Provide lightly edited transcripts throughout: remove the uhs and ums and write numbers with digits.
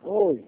Oi.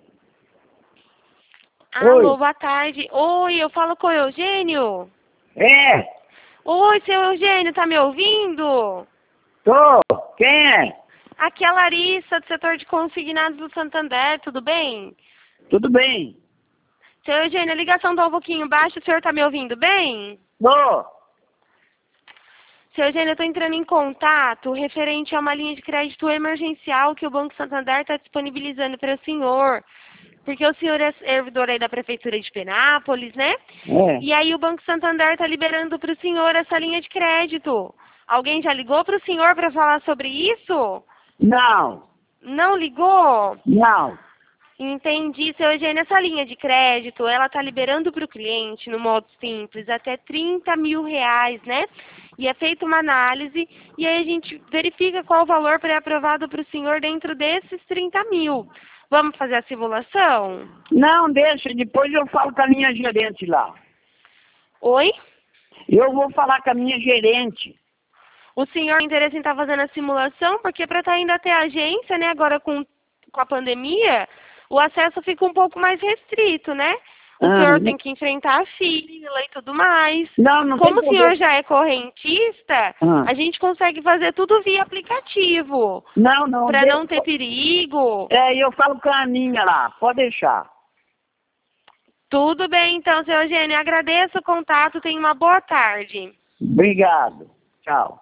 Alô, Oi. boa tarde. Oi, eu falo com o Eugênio. É, Oi, seu Eugênio, tá me ouvindo? tô. Quem é? Aqui é a Larissa, do setor de consignados do Santander, tudo bem? Tudo bem? Seu Eugênio, a ligação tá um pouquinho baixa, o senhor tá me ouvindo bem? Tô. Seu Eugênio, eu tô entrando em contato referente a uma linha de crédito emergencial que o Banco Santander está disponibilizando para o senhor. Porque o senhor é servidor aí da Prefeitura de Penápolis, né? É. E aí o Banco Santander está liberando para o senhor essa linha de crédito. Alguém já ligou para o senhor para falar sobre isso? Não. Não ligou? Não. Entendi, seu Eugênio. Essa linha de crédito, ela está liberando para o cliente, no modo simples, até 30 mil reais, né? E é feita uma análise e aí a gente verifica qual o valor pré-aprovado para o senhor dentro desses 30 mil. Vamos fazer a simulação? Não, deixa. Depois eu falo com a minha gerente lá. Oi? Eu vou falar com a minha gerente. O senhor tem interesse em estar fazendo a simulação? Porque para estar indo até a agência, né, agora com a pandemia, o acesso fica um pouco mais restrito, né? O senhor tem que enfrentar a fila e tudo mais. Não tem Como o senhor problema. já é correntista, Ah. a gente consegue fazer tudo via aplicativo, Não. para não ter perigo. É, eu falo com a minha lá. Pode deixar. Tudo bem, então, seu Eugênio. Agradeço o contato. Tenha uma boa tarde. Obrigado. Tchau.